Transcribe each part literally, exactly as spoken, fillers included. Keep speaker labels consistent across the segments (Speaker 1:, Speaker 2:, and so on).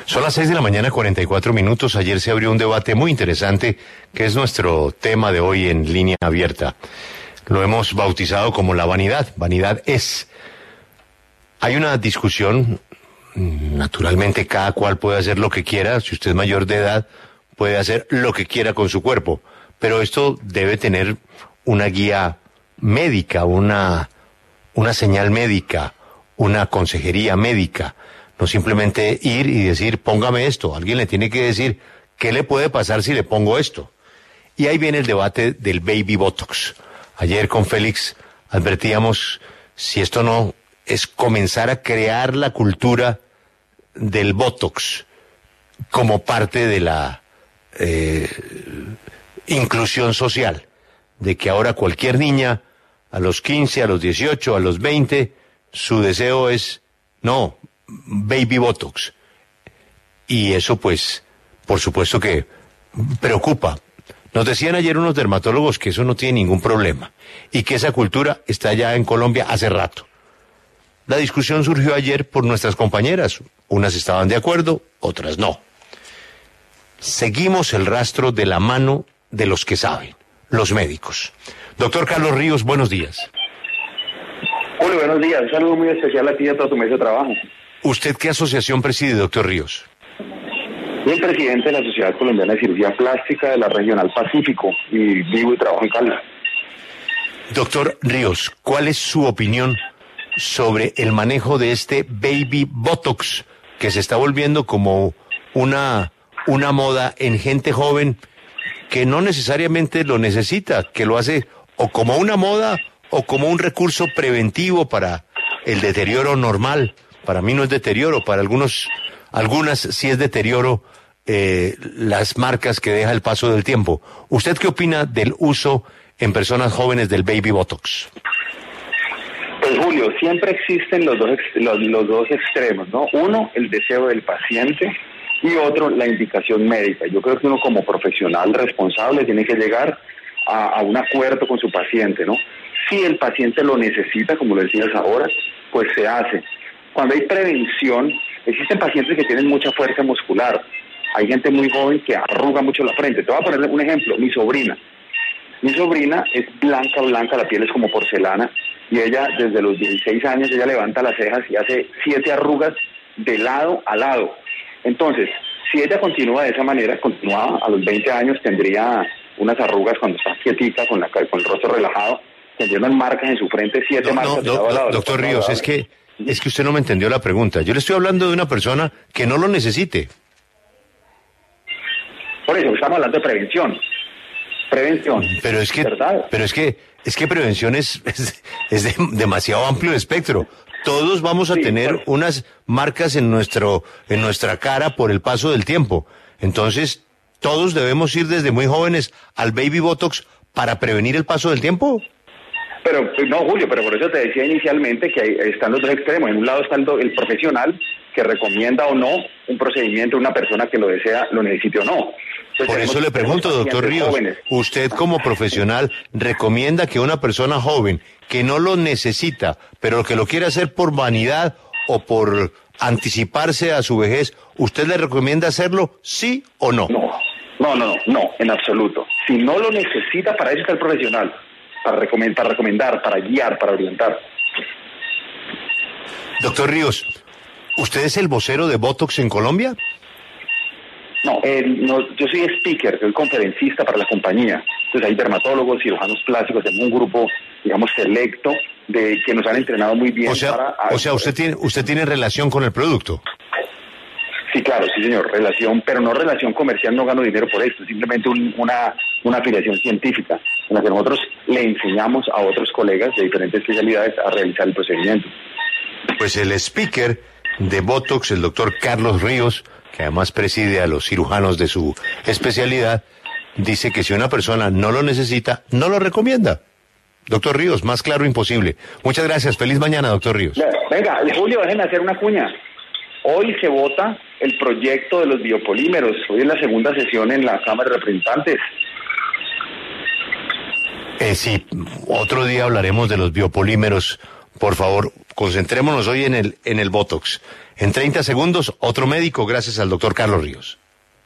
Speaker 1: Son las seis de la mañana, cuarenta y cuatro minutos. Ayer se abrió un debate muy interesante, que es nuestro tema de hoy en Línea Abierta. Lo hemos bautizado como la vanidad. Vanidad es. Hay una discusión, naturalmente cada cual puede hacer lo que quiera. Si usted es mayor de edad, puede hacer lo que quiera con su cuerpo. Pero esto debe tener una guía médica, una, una señal médica, una consejería médica. No simplemente ir y decir, póngame esto. Alguien le tiene que decir, ¿qué le puede pasar si le pongo esto? Y ahí viene el debate del baby botox. Ayer con Félix advertíamos si esto no es comenzar a crear la cultura del botox como parte de la eh, inclusión social. De que ahora cualquier niña, a los quince, a los dieciocho, a los veinte, su deseo es, no, baby botox. Y eso pues, por supuesto que preocupa. Nos decían ayer unos dermatólogos que eso no tiene ningún problema y que esa cultura está ya en Colombia hace rato. La discusión surgió ayer por nuestras compañeras. Unas estaban de acuerdo, otras no. Seguimos el rastro de la mano de los que saben, los médicos. Doctor Carlos Ríos, buenos días.
Speaker 2: Hola, buenos días. Un saludo muy especial a ti y a todo tu mesa de trabajo.
Speaker 1: ¿Usted qué asociación preside, doctor Ríos?
Speaker 2: Soy el presidente de la Sociedad Colombiana de Cirugía Plástica de la Regional Pacífico y vivo y trabajo en Cali.
Speaker 1: Doctor Ríos, ¿cuál es su opinión sobre el manejo de este baby botox que se está volviendo como una, una moda en gente joven que no necesariamente lo necesita, que lo hace o como una moda o como un recurso preventivo para el deterioro normal? Para mí no es deterioro, para algunos, algunas sí es deterioro, eh, las marcas que deja el paso del tiempo. ¿Usted qué opina del uso en personas jóvenes del baby botox?
Speaker 2: Pues Julio, siempre existen los dos, los, los dos extremos, ¿no? Uno, el deseo del paciente y otro, la indicación médica. Yo creo que uno como profesional responsable tiene que llegar a, a un acuerdo con su paciente, ¿no? Si el paciente lo necesita, como lo decías ahora, pues se hace. Cuando hay prevención, existen pacientes que tienen mucha fuerza muscular. Hay gente muy joven que arruga mucho la frente. Te voy a poner un ejemplo, mi sobrina. Mi sobrina es blanca, blanca, la piel es como porcelana, y ella desde los dieciséis años, ella levanta las cejas y hace siete arrugas de lado a lado. Entonces, si ella continúa de esa manera, continúa a los veinte años, tendría unas arrugas cuando está quietica, con, la, con el rostro relajado, tendría unas marcas en su frente, siete
Speaker 1: no,
Speaker 2: marcas
Speaker 1: no,
Speaker 2: de lado a lado.
Speaker 1: Doctor Ríos, es que, es que usted no me entendió la pregunta. Yo le estoy hablando de una persona que no lo necesite.
Speaker 2: Por eso, estamos hablando de prevención. Prevención.
Speaker 1: Pero es que,
Speaker 2: ¿verdad?
Speaker 1: pero es que, es que prevención es, es, es de, demasiado amplio espectro. Todos vamos a sí, tener pues, unas marcas en nuestro, en nuestra cara por el paso del tiempo. Entonces, todos debemos ir desde muy jóvenes al baby botox para prevenir el paso del tiempo.
Speaker 2: Pero, no, Julio, pero por eso te decía inicialmente que hay, están los dos extremos. En un lado está el, el profesional que recomienda o no un procedimiento a una persona que lo desea, lo necesite o no. Entonces,
Speaker 1: por eso le pregunto, doctor Ríos, jóvenes. ¿Usted como profesional recomienda que una persona joven que no lo necesita, pero que lo quiere hacer por vanidad o por anticiparse a su vejez, usted le recomienda hacerlo, sí o no?
Speaker 2: No, no, no, no, no, en absoluto. Si no lo necesita, para eso está el profesional. Para recomendar, para recomendar, para guiar, para orientar.
Speaker 1: Doctor Ríos, ¿usted es el vocero de Botox en Colombia?
Speaker 2: No, eh, no, yo soy speaker, soy conferencista para la compañía. Entonces hay dermatólogos, cirujanos plásticos, tenemos un grupo, digamos, selecto, de que nos han entrenado muy bien.
Speaker 1: O sea,
Speaker 2: para,
Speaker 1: o sea usted tiene usted tiene relación con el producto.
Speaker 2: Sí, claro, sí, señor, relación, pero no relación comercial, no gano dinero por esto, simplemente un, una, una afiliación científica en la que nosotros le enseñamos a otros colegas de diferentes especialidades a realizar el procedimiento.
Speaker 1: Pues el speaker de Botox, el doctor Carlos Ríos, que además preside a los cirujanos de su especialidad, dice que si una persona no lo necesita, no lo recomienda. Doctor Ríos, más claro imposible. Muchas gracias, feliz mañana, doctor Ríos.
Speaker 2: Venga, Julio, déjenme hacer una cuña. Hoy se vota el proyecto de los biopolímeros. Hoy es la segunda sesión en la Cámara de Representantes.
Speaker 1: Eh, sí, otro día hablaremos de los biopolímeros. Por favor, concentrémonos hoy en el, en el Botox. En treinta segundos, otro médico, gracias al doctor Carlos Ríos.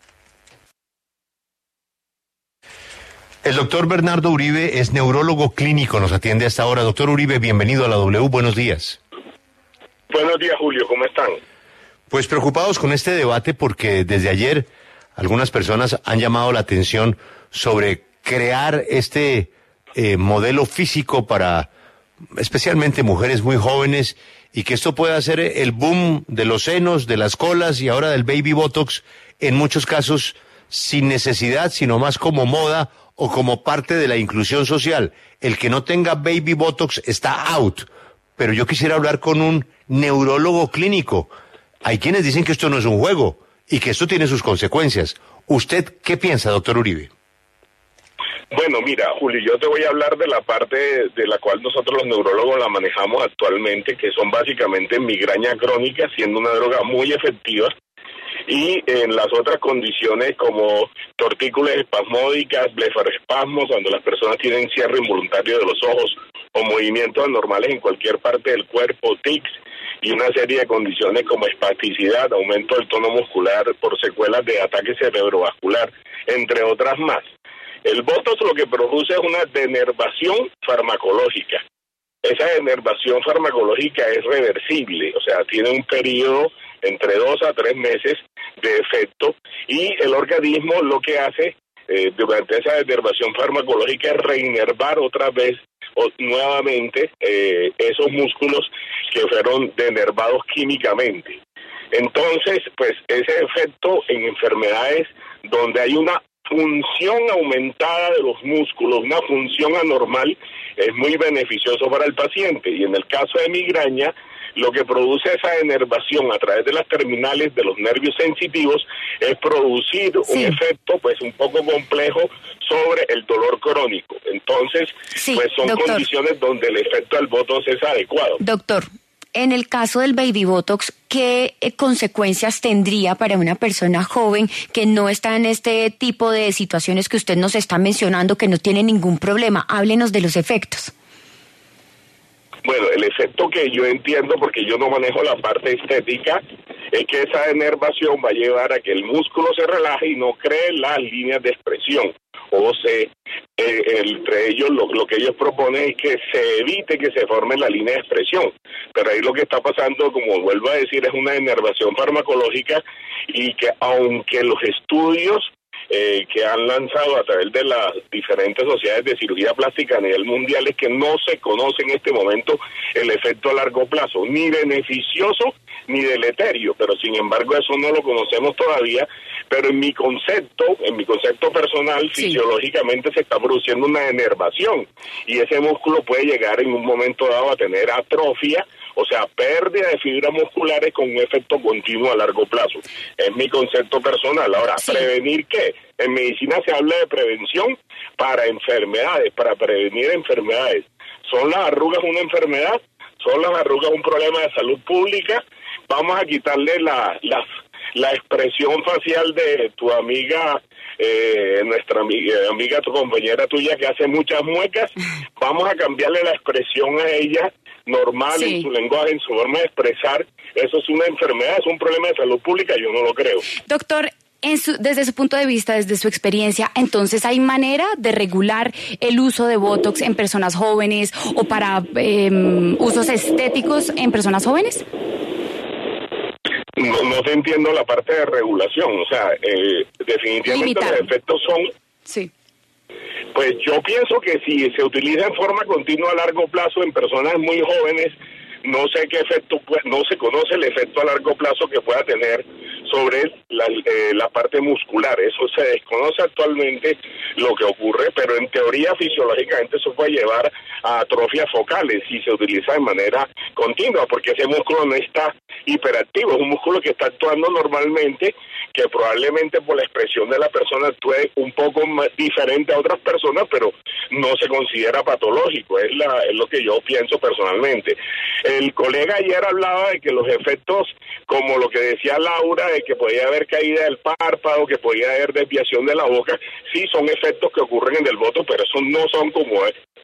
Speaker 1: El doctor Bernardo Uribe es neurólogo clínico, nos atiende a esta hora. Doctor Uribe, bienvenido a la W, buenos días.
Speaker 3: Buenos días, Julio, ¿cómo están?
Speaker 1: Pues preocupados con este debate porque desde ayer algunas personas han llamado la atención sobre crear este eh, modelo físico para especialmente mujeres muy jóvenes y que esto pueda ser el boom de los senos, de las colas y ahora del baby botox, en muchos casos sin necesidad, sino más como moda o como parte de la inclusión social. El que no tenga baby botox está out, pero yo quisiera hablar con un neurólogo clínico. Hay quienes dicen que esto no es un juego y que esto tiene sus consecuencias. ¿Usted qué piensa, doctor Uribe?
Speaker 3: Bueno, mira, Julio, yo te voy a hablar de la parte de la cual nosotros los neurólogos la manejamos actualmente, que son básicamente migraña crónica, siendo una droga muy efectiva, y en las otras condiciones como tortícolis espasmódicas, blefaroespasmos, cuando las personas tienen cierre involuntario de los ojos o movimientos anormales en cualquier parte del cuerpo, tics, y una serie de condiciones como espasticidad, aumento del tono muscular por secuelas de ataque cerebrovascular, entre otras más. El botox lo que produce es una denervación farmacológica. Esa denervación farmacológica es reversible, o sea, tiene un periodo entre dos a tres meses de efecto, y el organismo lo que hace eh, durante esa denervación farmacológica es reinervar otra vez o nuevamente eh, esos músculos que fueron denervados químicamente. Entonces, pues ese efecto en enfermedades donde hay una función aumentada de los músculos, una función anormal, es muy beneficioso para el paciente. Y en el caso de migraña, lo que produce esa enervación a través de las terminales de los nervios sensitivos es producir sí. un efecto pues un poco complejo sobre el dolor crónico. Entonces, sí, pues son doctor. condiciones donde el efecto del botox es adecuado.
Speaker 4: Doctor, en el caso del baby botox, ¿qué consecuencias tendría para una persona joven que no está en este tipo de situaciones que usted nos está mencionando, que no tiene ningún problema? Háblenos de los efectos.
Speaker 3: Bueno, el efecto que yo entiendo, porque yo no manejo la parte estética, es que esa enervación va a llevar a que el músculo se relaje y no cree las líneas de expresión. O se, eh, entre ellos, lo, lo que ellos proponen es que se evite que se forme la línea de expresión. Pero ahí lo que está pasando, como vuelvo a decir, es una enervación farmacológica, y que aunque los estudios Eh, que han lanzado a través de las diferentes sociedades de cirugía plástica a nivel mundial es que no se conoce en este momento el efecto a largo plazo, ni beneficioso ni deleterio, pero sin embargo eso no lo conocemos todavía. Pero en mi concepto, en mi concepto personal, sí. fisiológicamente se está produciendo una enervación, y ese músculo puede llegar en un momento dado a tener atrofia, o sea, pérdida de fibras musculares con un efecto continuo a largo plazo. Es mi concepto personal. Ahora, sí. ¿prevenir qué? En medicina se habla de prevención para enfermedades, para prevenir enfermedades. ¿Son las arrugas una enfermedad? ¿Son las arrugas un problema de salud pública? Vamos a quitarle la, la, la expresión facial de tu amiga, eh, nuestra amiga, amiga, tu compañera tuya que hace muchas muecas. Vamos a cambiarle la expresión a ella normal, sí. en su lenguaje, en su forma de expresar. Eso es una enfermedad, es un problema de salud pública, yo no lo creo.
Speaker 4: Doctor, en su, desde su punto de vista, desde su experiencia, entonces, ¿hay manera de regular el uso de botox en personas jóvenes o para eh, usos estéticos en personas jóvenes?
Speaker 3: No, no te entiendo la parte de regulación, o sea, eh, definitivamente Limitar. Los efectos son...
Speaker 4: Sí.
Speaker 3: Pues yo pienso que si se utiliza en forma continua a largo plazo en personas muy jóvenes, no sé qué efecto, no se conoce el efecto a largo plazo que pueda tener sobre la, eh, la parte muscular. Eso se desconoce actualmente lo que ocurre, pero en teoría fisiológicamente eso puede llevar a atrofias focales si se utiliza de manera continua, porque ese músculo no está hiperactivo, es un músculo que está actuando normalmente, que probablemente por la expresión de la persona actúe un poco más diferente a otras personas, pero no se considera patológico, es, la, es lo que yo pienso personalmente. El colega ayer hablaba de que los efectos, como lo que decía Laura, de que podía haber caída del párpado, que podía haber desviación de la boca, sí son efectos que ocurren en el botox, pero esos no son como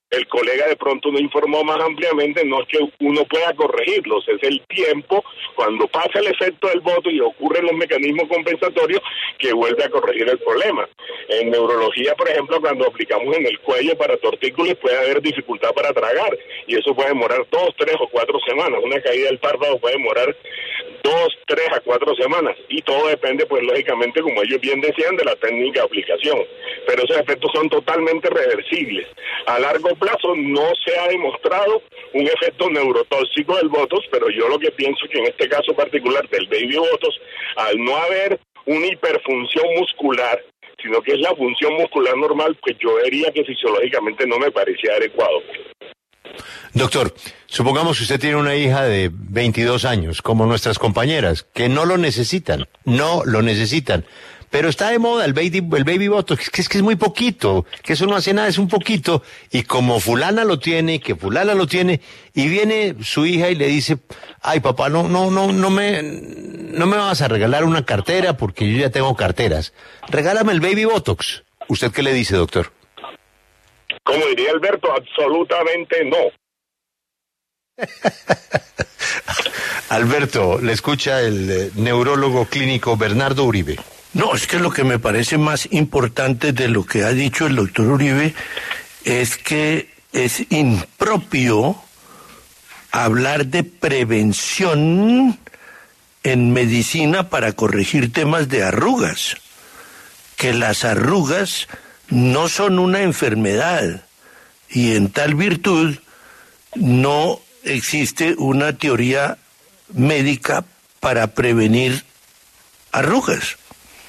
Speaker 3: el colega de pronto no informó más ampliamente, no es que uno pueda corregirlos, es el tiempo, cuando pasa el efecto del voto y ocurren los mecanismos compensatorios, que vuelve a corregir el problema. En neurología, por ejemplo, cuando aplicamos en el cuello para tortícolis puede haber dificultad para tragar, y eso puede demorar dos, tres o cuatro semanas. Una caída del párpado puede demorar dos, tres a cuatro semanas, y todo depende, pues lógicamente, como ellos bien decían, de la técnica de aplicación. Pero esos efectos son totalmente reversibles. A largo plazo no se ha demostrado un efecto neurotóxico del Botox, pero yo lo que pienso es que en este caso particular del Baby Botox, al no haber una hiperfunción muscular, sino que es la función muscular normal, pues yo diría que fisiológicamente no me parecía adecuado.
Speaker 1: Doctor, supongamos que usted tiene una hija de veintidós años, como nuestras compañeras, que no lo necesitan, no lo necesitan. Pero está de moda el baby, el baby botox, que es que es muy poquito, que eso no hace nada, es un poquito, y como fulana lo tiene, que fulana lo tiene, y viene su hija y le dice, ay papá, no, no, no, no me, no me vas a regalar una cartera porque yo ya tengo carteras, regálame el baby botox. ¿Usted qué le dice, doctor?
Speaker 3: Como diría Alberto, absolutamente no.
Speaker 1: Alberto, le escucha el eh, neurólogo clínico Bernardo Uribe.
Speaker 5: No, es que lo que me parece más importante de lo que ha dicho el doctor Uribe es que es impropio hablar de prevención en medicina para corregir temas de arrugas, que las arrugas no son una enfermedad y en tal virtud no existe una teoría médica para prevenir arrugas.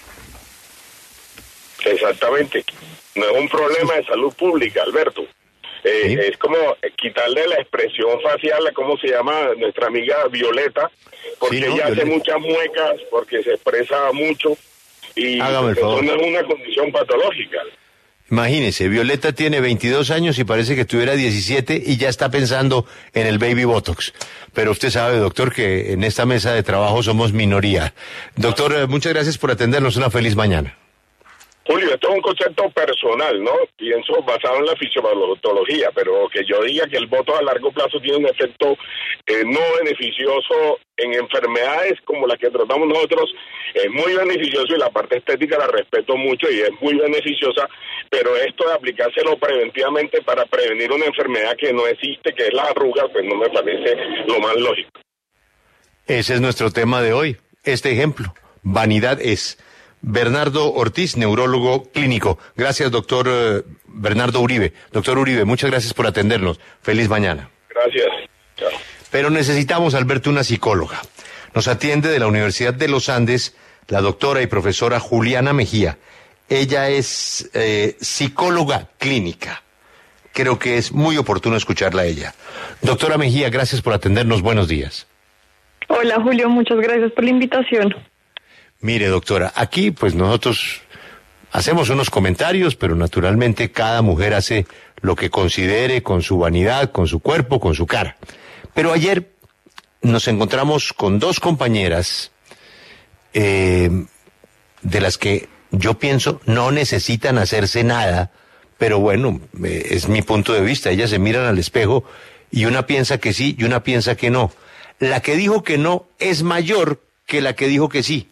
Speaker 3: Exactamente, no es un problema de salud pública, Alberto. Eh, ¿Sí? Es como quitarle la expresión facial a cómo se llama nuestra amiga Violeta, porque sí, ¿no? ella Violeta hace muchas muecas, porque se expresa mucho, y eso no es una condición patológica.
Speaker 1: Imagínese, Violeta tiene veintidós años y parece que tuviera diecisiete y ya está pensando en el baby botox. Pero usted sabe, doctor, que en esta mesa de trabajo somos minoría. Doctor, muchas gracias por atendernos. Una feliz mañana.
Speaker 3: Julio, esto es un concepto personal, ¿no? Pienso basado en la fisiopatología, pero que yo diga que el botox a largo plazo tiene un efecto eh, no beneficioso en enfermedades como las que tratamos nosotros, es muy beneficioso y la parte estética la respeto mucho y es muy beneficiosa, pero esto de aplicárselo preventivamente para prevenir una enfermedad que no existe, que es la arruga, pues no me parece lo más lógico.
Speaker 1: Ese es nuestro tema de hoy, este ejemplo, vanidad es. Bernardo Ortiz, neurólogo clínico. Gracias, doctor eh, Bernardo Uribe. Doctor Uribe, muchas gracias por atendernos. Feliz mañana.
Speaker 3: Gracias. Chao.
Speaker 1: Pero necesitamos, Alberto, una psicóloga. Nos atiende de la Universidad de los Andes la doctora y profesora Juliana Mejía. Ella es eh, psicóloga clínica. Creo que es muy oportuno escucharla a ella. Doctora Mejía, gracias por atendernos. Buenos días.
Speaker 6: Hola, Julio. Muchas gracias por la invitación.
Speaker 1: Mire, doctora, aquí pues nosotros hacemos unos comentarios, pero naturalmente cada mujer hace lo que considere con su vanidad, con su cuerpo, con su cara. Pero ayer nos encontramos con dos compañeras eh, de las que yo pienso no necesitan hacerse nada, pero bueno, eh, es mi punto de vista. Ellas se miran al espejo y una piensa que sí y una piensa que no. La que dijo que no es mayor que la que dijo que sí.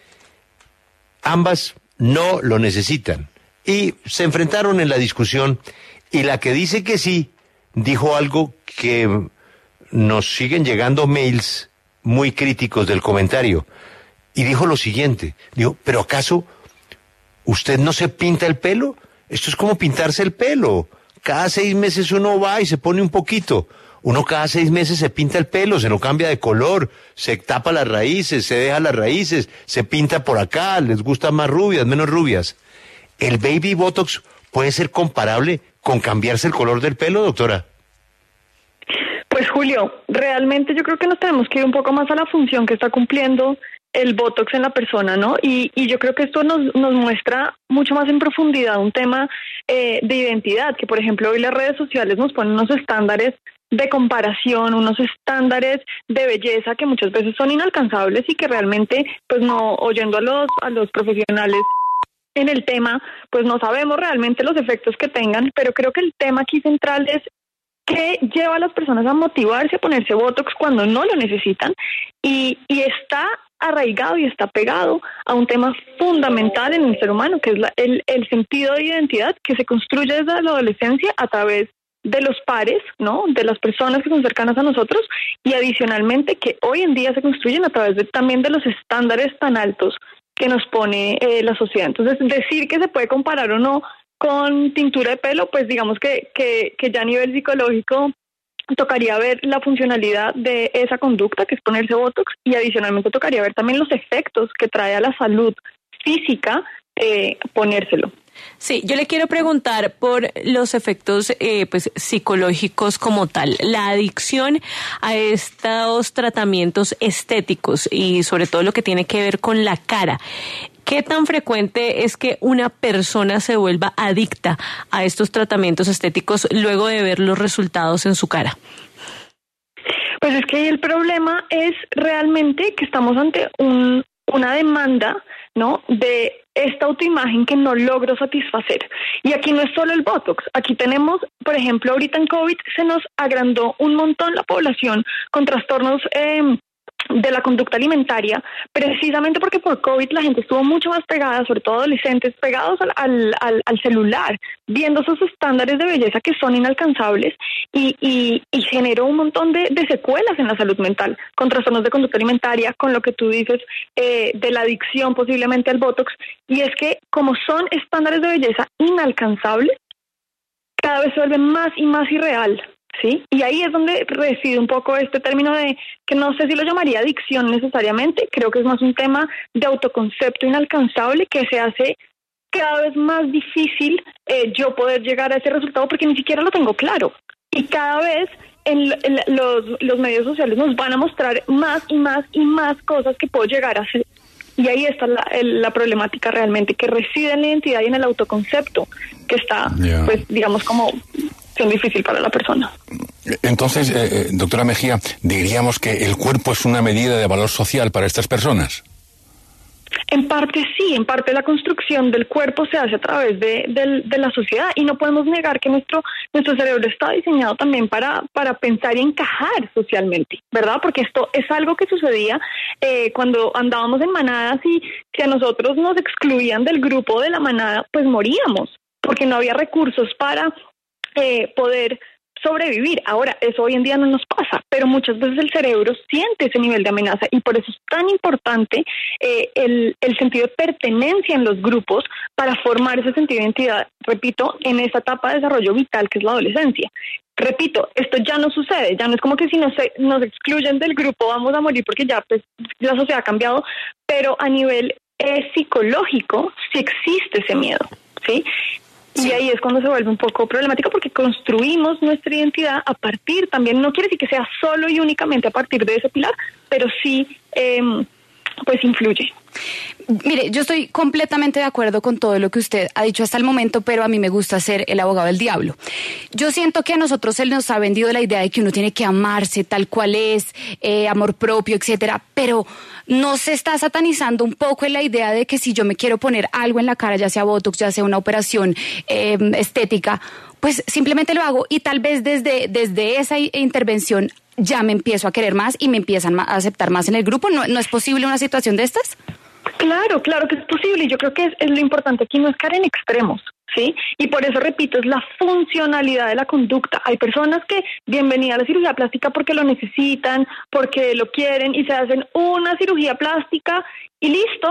Speaker 1: Ambas no lo necesitan y se enfrentaron en la discusión y la que dice que sí dijo algo que nos siguen llegando mails muy críticos del comentario y dijo lo siguiente, dijo, ¿pero acaso usted no se pinta el pelo? Esto es como pintarse el pelo, cada seis meses uno va y se pone un poquito. Uno cada seis meses se pinta el pelo, se lo cambia de color, se tapa las raíces, se deja las raíces, se pinta por acá, les gustan más rubias, menos rubias. ¿El baby botox puede ser comparable con cambiarse el color del pelo, doctora?
Speaker 6: Pues Julio, realmente yo creo que nos tenemos que ir un poco más a la función que está cumpliendo el botox en la persona, ¿no? Y, y yo creo que esto nos, nos muestra mucho más en profundidad un tema eh, de identidad, que por ejemplo hoy las redes sociales nos ponen unos estándares de comparación, unos estándares de belleza que muchas veces son inalcanzables y que realmente, pues no, oyendo a los a los profesionales en el tema, pues no sabemos realmente los efectos que tengan, pero creo que el tema aquí central es qué lleva a las personas a motivarse a ponerse Botox cuando no lo necesitan, y, y está arraigado y está pegado a un tema fundamental en el ser humano, que es la, el, el sentido de identidad que se construye desde la adolescencia a través de los pares, ¿no? De las personas que son cercanas a nosotros, y adicionalmente que hoy en día se construyen a través de, también de los estándares tan altos que nos pone eh, la sociedad. Entonces, decir que se puede comparar o no con tintura de pelo, pues digamos que, que, que ya a nivel psicológico tocaría ver la funcionalidad de esa conducta, que es ponerse Botox, y adicionalmente tocaría ver también los efectos que trae a la salud física eh, ponérselo.
Speaker 7: Sí, yo le quiero preguntar por los efectos eh, pues psicológicos como tal, la adicción a estos tratamientos estéticos y sobre todo lo que tiene que ver con la cara. ¿Qué tan frecuente es que una persona se vuelva adicta a estos tratamientos estéticos luego de ver los resultados en su cara?
Speaker 6: Pues es que el problema es realmente que estamos ante un, una demanda, ¿no?, de esta autoimagen que no logro satisfacer. Y aquí no es solo el Botox, aquí tenemos, por ejemplo, ahorita en COVID se nos agrandó un montón la población con trastornos eh, de la conducta alimentaria, precisamente porque por COVID la gente estuvo mucho más pegada, sobre todo adolescentes, pegados al, al, al, al celular, viendo esos estándares de belleza que son inalcanzables, y, y, y generó un montón de, de secuelas en la salud mental, con trastornos de conducta alimentaria, con lo que tú dices eh, de la adicción posiblemente al Botox, y es que como son estándares de belleza inalcanzables, cada vez se vuelve más y más irreal. ¿Sí? Y ahí es donde reside un poco este término de, que no sé si lo llamaría adicción necesariamente, creo que es más un tema de autoconcepto inalcanzable que se hace cada vez más difícil eh, yo poder llegar a ese resultado porque ni siquiera lo tengo claro. Y cada vez en, en los, los medios sociales nos van a mostrar más y más y más cosas que puedo llegar a hacer. Y ahí está la, el, la problemática realmente, que reside en la identidad y en el autoconcepto, que está, yeah. pues, digamos, como siendo difícil para la persona.
Speaker 8: Entonces, eh, doctora Mejía, diríamos que el cuerpo es una medida de valor social para estas personas.
Speaker 6: En parte sí, en parte la construcción del cuerpo se hace a través de, de, de la sociedad, y no podemos negar que nuestro nuestro cerebro está diseñado también para, para pensar y encajar socialmente, ¿verdad? Porque esto es algo que sucedía eh, cuando andábamos en manadas, y si a nosotros nos excluían del grupo de la manada, pues moríamos, porque no había recursos para eh, poder sobrevivir. Ahora, eso hoy en día no nos pasa, pero muchas veces el cerebro siente ese nivel de amenaza, y por eso es tan importante eh, el, el sentido de pertenencia en los grupos para formar ese sentido de identidad, repito, en esa etapa de desarrollo vital que es la adolescencia. Repito, esto ya no sucede, ya no es como que si nos, nos excluyen del grupo vamos a morir porque ya pues la sociedad ha cambiado, pero a nivel eh, psicológico sí existe ese miedo, ¿sí? Y ahí es cuando se vuelve un poco problemático, porque construimos nuestra identidad a partir, también no quiere decir que sea solo y únicamente a partir de ese pilar, pero sí eh, pues influye.
Speaker 4: Mire, yo estoy completamente de acuerdo con todo lo que usted ha dicho hasta el momento, pero a mí me gusta ser el abogado del diablo. Yo siento que a nosotros se nos ha vendido la idea de que uno tiene que amarse tal cual es, eh, amor propio, etcétera, pero no se está satanizando un poco en la idea de que si yo me quiero poner algo en la cara, ya sea Botox, ya sea una operación eh, estética, pues simplemente lo hago, y tal vez desde, desde esa intervención ya me empiezo a querer más y me empiezan a aceptar más en el grupo. ¿No, no es posible una situación de estas?
Speaker 6: Claro, claro que es posible, y yo creo que es, es lo importante aquí no es caer en extremos, ¿sí? Y por eso, repito, es la funcionalidad de la conducta. Hay personas que, bienvenida a la cirugía plástica porque lo necesitan, porque lo quieren, y se hacen una cirugía plástica y listo,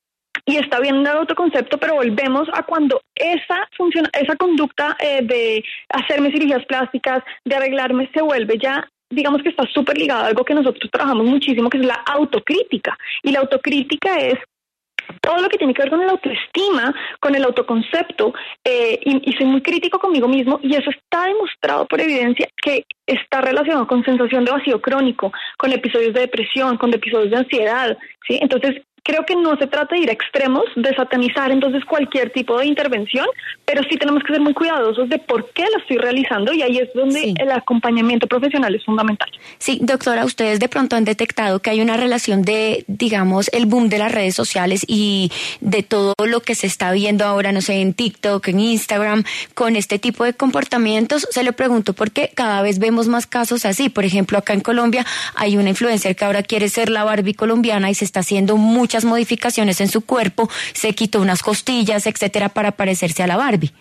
Speaker 6: y está bien el autoconcepto, pero volvemos a cuando esa función, esa conducta eh, de hacerme cirugías plásticas, de arreglarme, se vuelve ya, digamos que está súper ligado a algo que nosotros trabajamos muchísimo, que es la autocrítica. Y la autocrítica es todo lo que tiene que ver con la autoestima, con el autoconcepto, eh, y, y soy muy crítico conmigo mismo, y eso está demostrado por evidencia que está relacionado con sensación de vacío crónico, con episodios de depresión, con episodios de ansiedad, ¿sí? Entonces, creo que no se trata de ir a extremos, de satanizar entonces cualquier tipo de intervención, pero sí tenemos que ser muy cuidadosos de por qué la estoy realizando y ahí es donde sí. el acompañamiento profesional es fundamental.
Speaker 4: Sí, doctora, ustedes de pronto han detectado que hay una relación de, digamos, el boom de las redes sociales y de todo lo que se está viendo ahora, no sé, en TikTok, en Instagram, con este tipo de comportamientos. Se lo pregunto porque cada vez vemos más casos así. Por ejemplo, acá en Colombia hay una influencer que ahora quiere ser la Barbie colombiana y se está haciendo muchas modificaciones en su cuerpo, se quitó unas costillas, etcétera, para parecerse a la Barbie.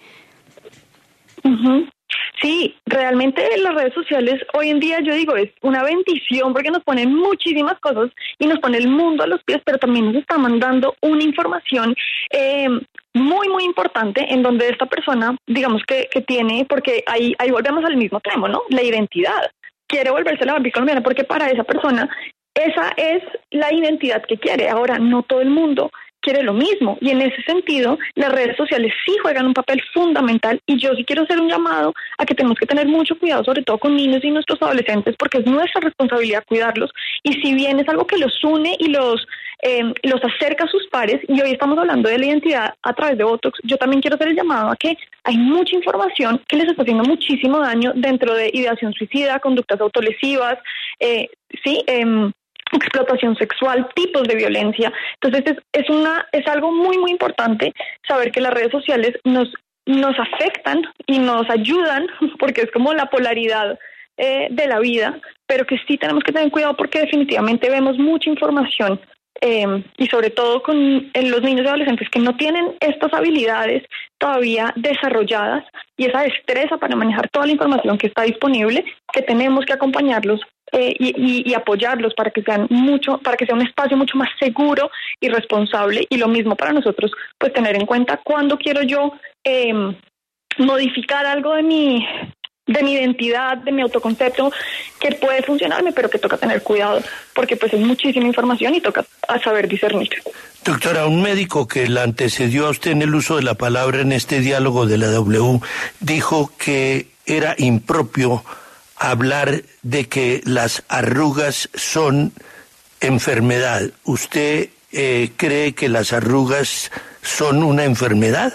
Speaker 6: Uh-huh. Sí, realmente las redes sociales hoy en día, yo digo, es una bendición porque nos ponen muchísimas cosas y nos pone el mundo a los pies, pero también nos está mandando una información eh, muy, muy importante en donde esta persona, digamos que, que tiene, porque ahí, ahí volvemos al mismo tema, ¿no? La identidad. Quiere volverse la Barbie colombiana porque para esa persona esa es la identidad que quiere. Ahora, no todo el mundo quiere lo mismo y en ese sentido las redes sociales sí juegan un papel fundamental y yo sí quiero hacer un llamado a que tenemos que tener mucho cuidado, sobre todo con niños y nuestros adolescentes, porque es nuestra responsabilidad cuidarlos y si bien es algo que los une y los eh, los acerca a sus pares y hoy estamos hablando de la identidad a través de Botox, yo también quiero hacer el llamado a que hay mucha información que les está haciendo muchísimo daño dentro de ideación suicida, conductas autolesivas, eh, sí, eh, explotación sexual, tipos de violencia. Entonces es, es una es algo muy muy importante saber que las redes sociales nos nos afectan y nos ayudan porque es como la polaridad eh, de la vida, pero que sí tenemos que tener cuidado porque definitivamente vemos mucha información eh, y sobre todo con en los niños y adolescentes que no tienen estas habilidades todavía desarrolladas y esa destreza para manejar toda la información que está disponible, que tenemos que acompañarlos Eh, y, y, y apoyarlos para que sean mucho, para que sea un espacio mucho más seguro y responsable y lo mismo para nosotros, pues tener en cuenta cuándo quiero yo eh, modificar algo de mi de mi identidad, de mi autoconcepto que puede funcionarme, pero que toca tener cuidado porque pues es muchísima información y toca a saber discernir.
Speaker 5: Doctora, un médico que la antecedió a usted en el uso de la palabra en este diálogo de la W dijo que era impropio hablar de que las arrugas son enfermedad. ¿Usted eh, cree que las arrugas son una enfermedad?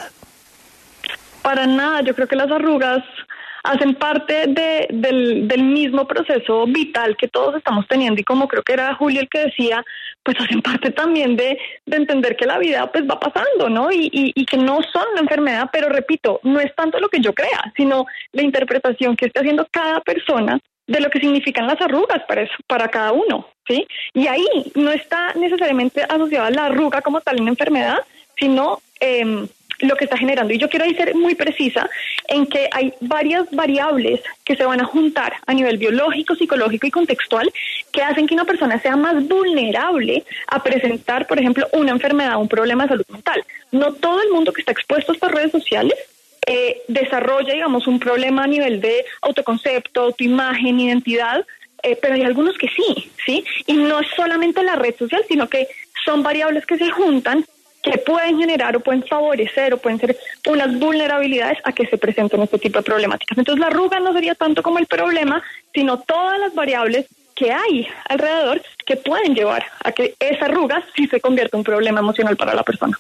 Speaker 6: Para nada, yo creo que las arrugas hacen parte de, del, del mismo proceso vital que todos estamos teniendo y como creo que era Julio el que decía, pues hacen parte también de, de entender que la vida pues va pasando, ¿no? Y, y, y que no son una enfermedad, pero repito, no es tanto lo que yo crea, sino la interpretación que esté haciendo cada persona de lo que significan las arrugas para eso, para cada uno, ¿sí? Y ahí no está necesariamente asociada la arruga como tal una enfermedad, sino eh, lo que está generando. Y yo quiero ahí ser muy precisa en que hay varias variables que se van a juntar a nivel biológico, psicológico y contextual que hacen que una persona sea más vulnerable a presentar, por ejemplo, una enfermedad o un problema de salud mental. No todo el mundo que está expuesto a estas redes sociales eh, desarrolla, digamos, un problema a nivel de autoconcepto, autoimagen, identidad, eh, pero hay algunos que sí, ¿sí? Y no es solamente la red social, sino que son variables que se juntan que pueden generar o pueden favorecer o pueden ser unas vulnerabilidades a que se presenten este tipo de problemáticas. Entonces la arruga no sería tanto como el problema, sino todas las variables que hay alrededor que pueden llevar a que esa arruga sí se convierta en un problema emocional para la persona.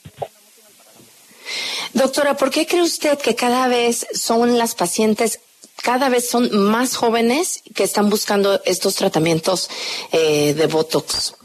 Speaker 9: Doctora, ¿por qué cree usted que cada vez son las pacientes, cada vez son más jóvenes que están buscando estos tratamientos eh, de Botox?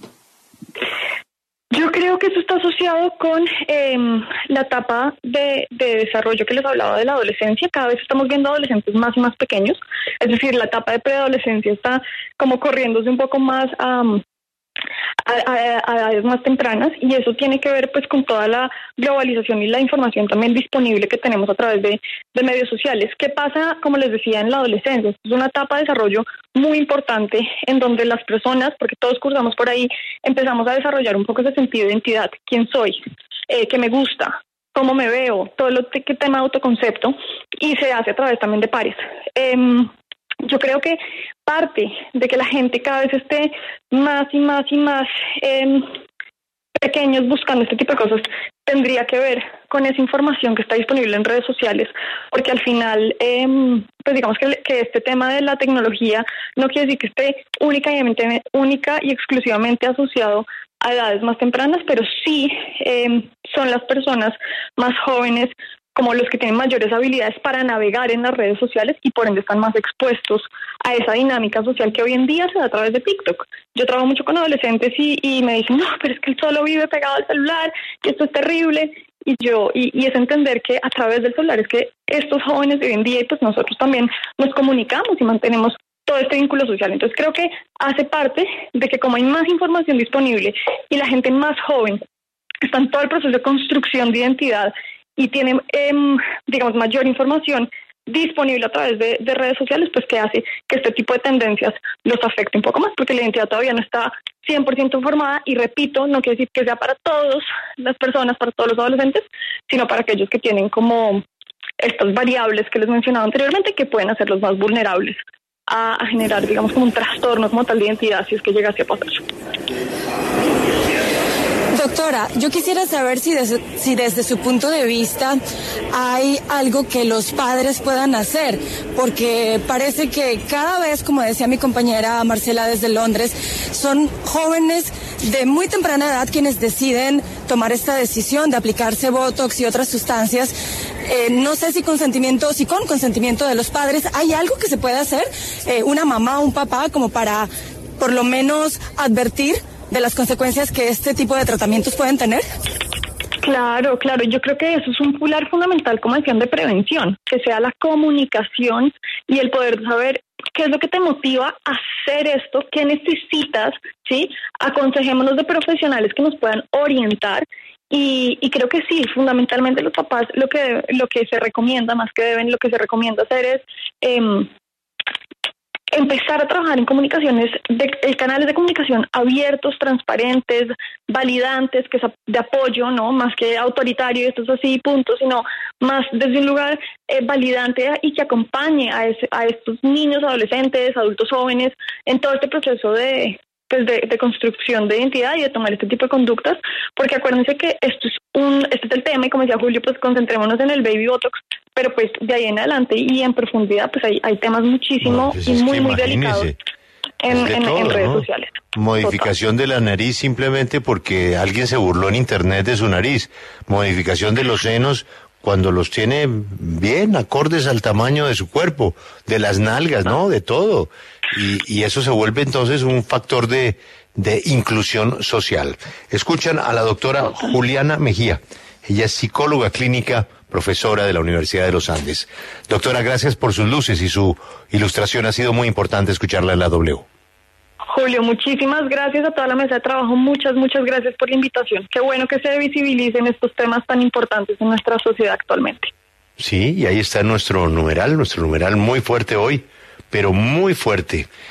Speaker 6: Yo creo que eso está asociado con eh, la etapa de, de desarrollo que les hablaba de la adolescencia. Cada vez estamos viendo adolescentes más y más pequeños. Es decir, la etapa de preadolescencia está como corriéndose un poco más um, a, a, a edades más tempranas y eso tiene que ver pues con toda la globalización y la información también disponible que tenemos a través de, de medios sociales. ¿Qué pasa, como les decía, en la adolescencia? Es una etapa de desarrollo muy importante en donde las personas, porque todos cursamos por ahí, empezamos a desarrollar un poco ese sentido de identidad. ¿Quién soy? Eh, ¿Qué me gusta? ¿Cómo me veo? Todo lo que tema de autoconcepto y se hace a través también de pares. Eh, Yo creo que parte de que la gente cada vez esté más y más y más eh, pequeños buscando este tipo de cosas tendría que ver con esa información que está disponible en redes sociales, porque al final, eh, pues digamos que, que este tema de la tecnología no quiere decir que esté única y, única y exclusivamente asociado a edades más tempranas, pero sí eh, son las personas más jóvenes como los que tienen mayores habilidades para navegar en las redes sociales y por ende están más expuestos a esa dinámica social que hoy en día se da a través de TikTok. Yo trabajo mucho con adolescentes y, y me dicen, no, pero es que él solo vive pegado al celular y esto es terrible. Y yo y, y es entender que a través del celular es que estos jóvenes de hoy en día y pues nosotros también nos comunicamos y mantenemos todo este vínculo social. Entonces creo que hace parte de que como hay más información disponible y la gente más joven está en todo el proceso de construcción de identidad y tienen, eh, digamos, mayor información disponible a través de, de redes sociales, pues que hace que este tipo de tendencias los afecte un poco más, porque la identidad todavía no está cien por ciento formada y repito, no quiere decir que sea para todas las personas, para todos los adolescentes, sino para aquellos que tienen como estas variables que les mencionaba anteriormente que pueden hacerlos más vulnerables a, a generar, digamos, como un trastorno como tal de identidad si es que llegase a pasar.
Speaker 10: Doctora, yo quisiera saber si desde, si desde su punto de vista hay algo que los padres puedan hacer, porque parece que cada vez, como decía mi compañera Marcela desde Londres, son jóvenes de muy temprana edad quienes deciden tomar esta decisión de aplicarse Botox y otras sustancias. Eh, no sé si consentimiento, si con consentimiento de los padres, ¿hay algo que se puede hacer? Eh, una mamá o un papá como para por lo menos advertir de las consecuencias que este tipo de tratamientos pueden tener?
Speaker 6: Claro, claro, yo creo que eso es un pilar fundamental, como decían, de prevención, que sea la comunicación y el poder saber qué es lo que te motiva a hacer esto, qué necesitas, ¿sí? Aconsejémonos de profesionales que nos puedan orientar y, y creo que sí, fundamentalmente los papás lo que lo que se recomienda, más que deben, lo que se recomienda hacer es eh, empezar a trabajar en comunicaciones, de, de canales de comunicación abiertos, transparentes, validantes, que es de apoyo, no más que autoritario, esto es así, punto, sino más desde un lugar eh, validante y que acompañe a, ese, a estos niños, adolescentes, adultos jóvenes en todo este proceso de, pues de, de construcción de identidad y de tomar este tipo de conductas, porque acuérdense que esto es un, este es el tema y como decía Julio, pues concentrémonos en el baby botox, pero pues de ahí en adelante y en profundidad pues hay, hay temas muchísimo no, pues y muy muy delicados en,
Speaker 1: de
Speaker 6: en,
Speaker 1: todo,
Speaker 6: en redes
Speaker 1: ¿no?
Speaker 6: sociales.
Speaker 1: Modificación Total. de la nariz simplemente porque alguien se burló en internet de su nariz. Modificación de los senos cuando los tiene bien acordes al tamaño de su cuerpo, de las nalgas, ¿no? De todo. Y, y eso se vuelve entonces un factor de, de inclusión social. Escuchan a la doctora Juliana Mejía. Ella es psicóloga clínica, profesora de la Universidad de los Andes. Doctora, gracias por sus luces y su ilustración. Ha sido muy importante escucharla en la W.
Speaker 6: Julio, muchísimas gracias a toda la mesa de trabajo. Muchas, muchas gracias por la invitación. Qué bueno que se visibilicen estos temas tan importantes en nuestra sociedad actualmente.
Speaker 1: Sí, y ahí está nuestro numeral, nuestro numeral muy fuerte hoy, pero muy fuerte.